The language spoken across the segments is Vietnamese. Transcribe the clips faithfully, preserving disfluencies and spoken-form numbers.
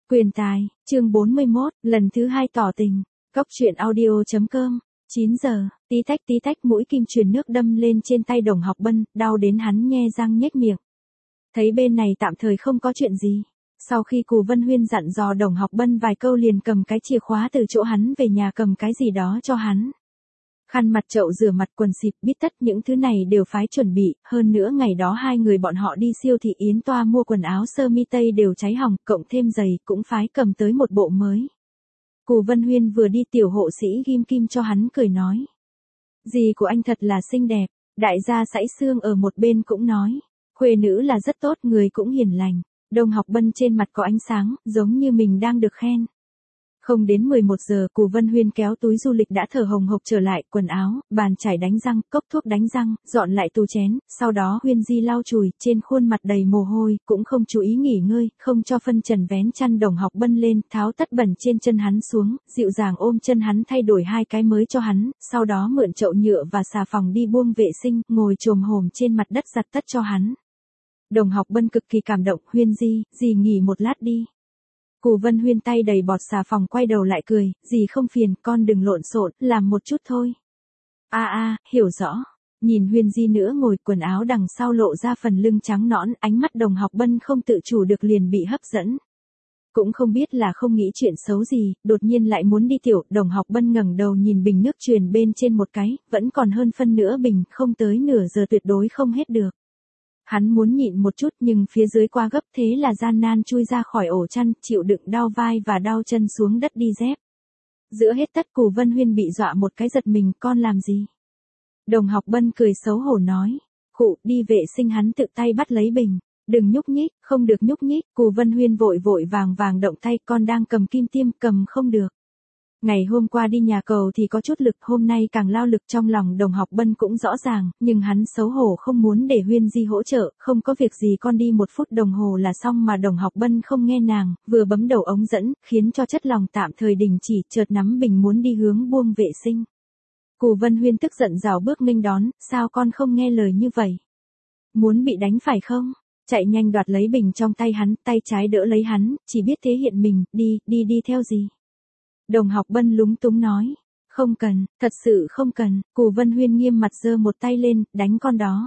Quyền tài, chương bốn mươi mốt, lần thứ hai tỏ tình. Cốc truyện audio chấm com. chín giờ, tí tách tí tách mũi kim truyền nước đâm lên trên tay Đồng Học Bân, đau đến hắn nhe răng nhếch miệng. Thấy bên này tạm thời không có chuyện gì. Sau khi Cù Vân Huyên dặn dò Đồng Học Bân vài câu liền cầm cái chìa khóa từ chỗ hắn về nhà cầm cái gì đó cho hắn. Khăn mặt chậu rửa mặt quần xịt bít tất những thứ này đều phái chuẩn bị, hơn nữa ngày đó hai người bọn họ đi siêu thị Yến Toa mua quần áo sơ mi tây đều cháy hỏng, cộng thêm giày cũng phái cầm tới một bộ mới. Cù Vân Huyên vừa đi tiểu hộ sĩ ghim kim cho hắn cười nói. Dì của anh thật là xinh đẹp, đại gia sảy xương ở một bên cũng nói. Khuê nữ là rất tốt, người cũng hiền lành. Đồng Học Bân trên mặt có ánh sáng, giống như mình đang được khen. Không đến mười một giờ, Cù Vân Huyên kéo túi du lịch đã thở hồng hộc trở lại, quần áo, bàn chải đánh răng, cốc thuốc đánh răng, dọn lại tủ chén, sau đó Huyên Di lau chùi, trên khuôn mặt đầy mồ hôi, cũng không chú ý nghỉ ngơi, không cho phân trần vén chăn Đồng Học Bân lên, tháo tất bẩn trên chân hắn xuống, dịu dàng ôm chân hắn thay đổi hai cái mới cho hắn, sau đó mượn chậu nhựa và xà phòng đi buông vệ sinh, ngồi chồm hổm trên mặt đất giặt tất cho hắn. Đồng Học Bân cực kỳ cảm động, Huyên Di, dì nghỉ một lát đi. Cù Vân Huyên tay đầy bọt xà phòng quay đầu lại cười, dì không phiền, con đừng lộn xộn, làm một chút thôi. A a, hiểu rõ. Nhìn Huyên Di nữa ngồi, quần áo đằng sau lộ ra phần lưng trắng nõn, ánh mắt Đồng Học Bân không tự chủ được liền bị hấp dẫn. Cũng không biết là không nghĩ chuyện xấu gì, đột nhiên lại muốn đi tiểu, Đồng Học Bân ngẩng đầu nhìn bình nước truyền bên trên một cái, vẫn còn hơn phân nửa bình, không tới nửa giờ tuyệt đối không hết được. Hắn muốn nhịn một chút nhưng phía dưới quá gấp thế là gian nan chui ra khỏi ổ chăn, chịu đựng đau vai và đau chân xuống đất đi dép. Giữa hết tất Cù Vân Huyên bị dọa một cái giật mình, con làm gì? Đồng Học Bân cười xấu hổ nói, khụ, đi vệ sinh. Hắn tự tay bắt lấy bình, đừng nhúc nhích, không được nhúc nhích. Cù Vân Huyên vội vội vàng vàng động tay, con đang cầm kim tiêm, cầm không được. Ngày hôm qua đi nhà cầu thì có chút lực, hôm nay càng lao lực, trong lòng Đồng Học Bân cũng rõ ràng, nhưng hắn xấu hổ không muốn để Huyên Di hỗ trợ, không có việc gì con đi một phút đồng hồ là xong mà Đồng Học Bân không nghe nàng, vừa bấm đầu ống dẫn, khiến cho chất lòng tạm thời đình chỉ, chợt nắm bình muốn đi hướng buông vệ sinh. Cù Vân Huyên tức giận rảo bước nghênh đón, sao con không nghe lời như vậy? Muốn bị đánh phải không? Chạy nhanh đoạt lấy bình trong tay hắn, tay trái đỡ lấy hắn, chỉ biết thể hiện mình, đi, đi đi theo gì? Đồng Học Bân lúng túng nói, không cần, thật sự không cần. Cù Vân Huyên nghiêm mặt giơ một tay lên, đánh con đó.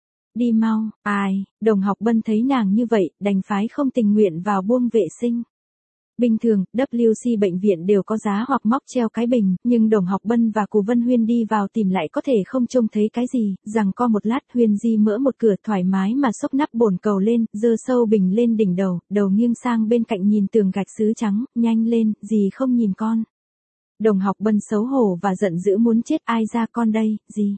Đi mau, ai, Đồng Học Bân thấy nàng như vậy, đành phái không tình nguyện vào buông vệ sinh. Bình thường, W C bệnh viện đều có giá hoặc móc treo cái bình, nhưng Đồng Học Bân và Cù Vân Huyên đi vào tìm lại có thể không trông thấy cái gì, rằng co một lát Huyên Di mở một cửa thoải mái mà xốc nắp bồn cầu lên, giơ sâu bình lên đỉnh đầu, đầu nghiêng sang bên cạnh nhìn tường gạch sứ trắng, nhanh lên, gì không nhìn con. Đồng Học Bân xấu hổ và giận dữ muốn chết, ai ra con đây, gì?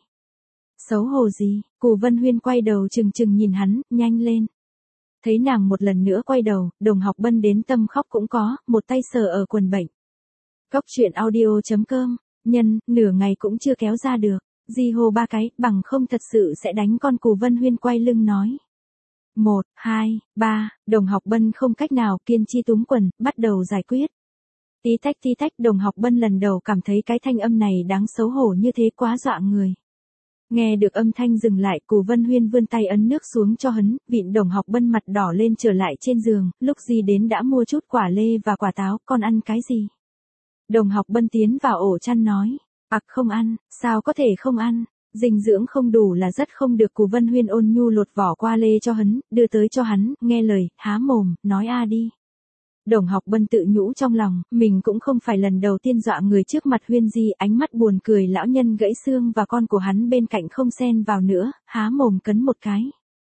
Xấu hổ gì? Cù Vân Huyên quay đầu chừng chừng nhìn hắn, nhanh lên. Thấy nàng một lần nữa quay đầu, Đồng Học Bân đến tâm khóc cũng có, một tay sờ ở quần bệnh. Cốc truyện audio chấm com, nhân, nửa ngày cũng chưa kéo ra được, di hô ba cái, bằng không thật sự sẽ đánh con. Cù Vân Huyên quay lưng nói. Một, hai, ba, Đồng Học Bân không cách nào, kiên chi túm quần, bắt đầu giải quyết. Tí tách tí tách, Đồng Học Bân lần đầu cảm thấy cái thanh âm này đáng xấu hổ như thế, quá dọa người. Nghe được âm thanh dừng lại, Cù Vân Huyên vươn tay ấn nước xuống cho hắn, vịn Đồng Học Bân mặt đỏ lên trở lại trên giường, lúc gì đến đã mua chút quả lê và quả táo, con ăn cái gì? Đồng Học Bân tiến vào ổ chăn nói, ặc không ăn, sao có thể không ăn, dinh dưỡng không đủ là rất không được. Cù Vân Huyên ôn nhu lột vỏ qua lê cho hắn, đưa tới cho hắn, nghe lời, há mồm, nói a đi. Đồng Học Bân tự nhủ trong lòng, mình cũng không phải lần đầu tiên dọa người trước mặt Huyên Di, ánh mắt buồn cười lão nhân gãy xương và con của hắn bên cạnh không xen vào nữa, há mồm cấn một cái.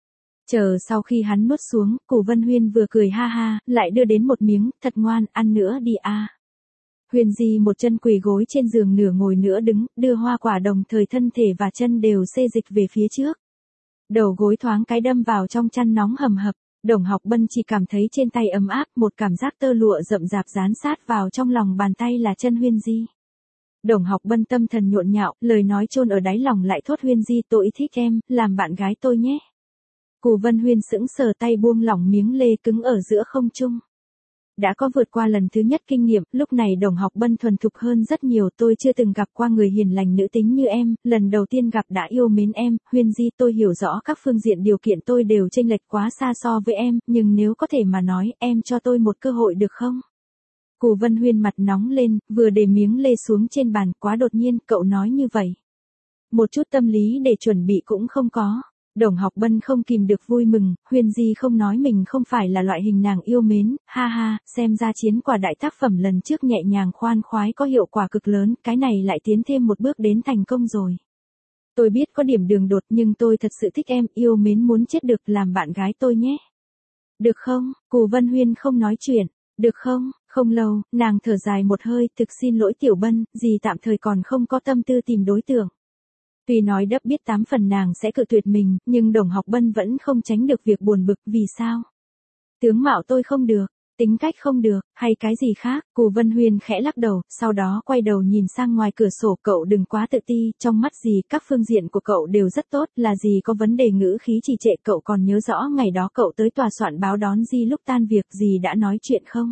Chờ sau khi hắn nuốt xuống, Cù Vân Huyên vừa cười ha ha, lại đưa đến một miếng, thật ngoan, ăn nữa đi a. Huyên Di một chân quỳ gối trên giường, nửa ngồi nửa đứng, đưa hoa quả đồng thời thân thể và chân đều xê dịch về phía trước. Đầu gối thoáng cái đâm vào trong chăn nóng hầm hập. Đồng Học Bân chỉ cảm thấy trên tay ấm áp, một cảm giác tơ lụa rậm rạp dán sát vào trong lòng bàn tay là chân Huyên Di. Đồng Học Bân tâm thần nhộn nhạo, lời nói chôn ở đáy lòng lại thốt, Huyên Di tôi thích em, làm bạn gái tôi nhé. Cù Vân Huyên sững sờ, tay buông lỏng miếng lê cứng ở giữa không trung. Đã có vượt qua lần thứ nhất kinh nghiệm, lúc này Đồng Học Bân thuần thục hơn rất nhiều, tôi chưa từng gặp qua người hiền lành nữ tính như em, lần đầu tiên gặp đã yêu mến em, Huyên Di tôi hiểu rõ các phương diện điều kiện tôi đều chênh lệch quá xa so với em, nhưng nếu có thể mà nói, em cho tôi một cơ hội được không? Cù Vân Huyên mặt nóng lên, vừa để miếng lê xuống trên bàn, quá đột nhiên, cậu nói như vậy. Một chút tâm lý để chuẩn bị cũng không có. Đồng Học Bân không kìm được vui mừng, Huyên Di không nói mình không phải là loại hình nàng yêu mến, ha ha, xem ra chiến quả đại tác phẩm lần trước nhẹ nhàng khoan khoái có hiệu quả cực lớn, cái này lại tiến thêm một bước đến thành công rồi. Tôi biết có điểm đường đột nhưng tôi thật sự thích em, yêu mến muốn chết được, làm bạn gái tôi nhé. Được không? Cù Vân Huyên không nói chuyện. Được không? Không lâu, nàng thở dài một hơi, thực xin lỗi Tiểu Bân, dì tạm thời còn không có tâm tư tìm đối tượng. Tuy nói đắp biết tám phần nàng sẽ cự tuyệt mình, nhưng Đồng Học Bân vẫn không tránh được việc buồn bực, vì sao? Tướng mạo tôi không được, tính cách không được, hay cái gì khác? Cù Vân Huyên khẽ lắc đầu, sau đó quay đầu nhìn sang ngoài cửa sổ, cậu đừng quá tự ti, trong mắt dì các phương diện của cậu đều rất tốt, là dì có vấn đề ngữ khí trì trệ, cậu còn nhớ rõ ngày đó cậu tới tòa soạn báo đón dì lúc tan việc, dì đã nói chuyện không?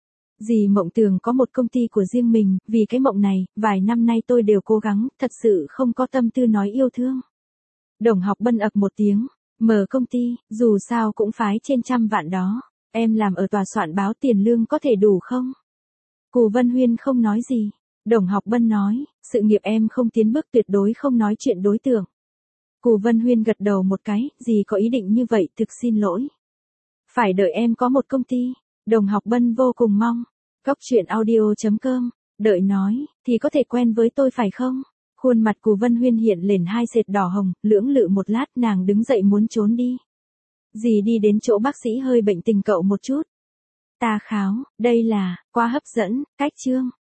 Dì mộng tưởng có một công ty của riêng mình, vì cái mộng này, vài năm nay tôi đều cố gắng, thật sự không có tâm tư nói yêu thương. Đồng Học Bân ập một tiếng, mở công ty, dù sao cũng phái trên trăm vạn đó, em làm ở tòa soạn báo tiền lương có thể đủ không? Cù Vân Huyên không nói gì, Đồng Học Bân nói, sự nghiệp em không tiến bước tuyệt đối không nói chuyện đối tượng. Cù Vân Huyên gật đầu một cái, dì có ý định như vậy, thực xin lỗi. Phải đợi em có một công ty. Đồng Học Bân vô cùng mong. Góc truyện audio chấm com, đợi nói, thì có thể quen với tôi phải không? Khuôn mặt Cù Vân Huyên hiện lên hai sệt đỏ hồng, lưỡng lự một lát nàng đứng dậy muốn trốn đi. Dì đi đến chỗ bác sĩ hơi bệnh tình cậu một chút. Ta kháo, đây là, quá hấp dẫn, cách chương.